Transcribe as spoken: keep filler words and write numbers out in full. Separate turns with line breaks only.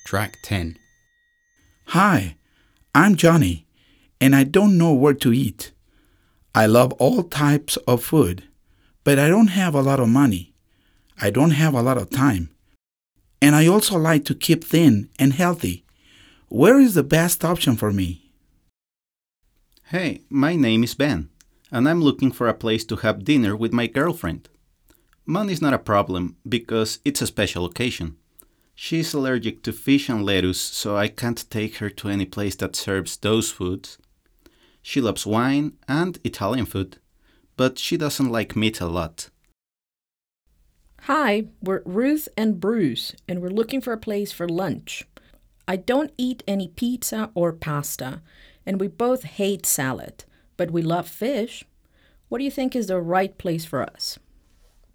Track ten.
Hi, I'm Johnny, and I don't know where to eat. I love all types of food, but I don't have a lot of money. I don't have a lot of time. And I also like to keep thin and healthy. Where is the best option for me?
Hey, my name is Ben, and I'm looking for a place to have dinner with my girlfriend. Money's not a problem because it's a special occasion. She's allergic to fish and lettuce, so I can't take her to any place that serves those foods. She loves wine and Italian food, but she doesn't like meat a lot.
Hi, we're Ruth and Bruce, and we're looking for a place for lunch. I don't eat any pizza or pasta, and we both hate salad, but we love fish. What do you think is the right place for us?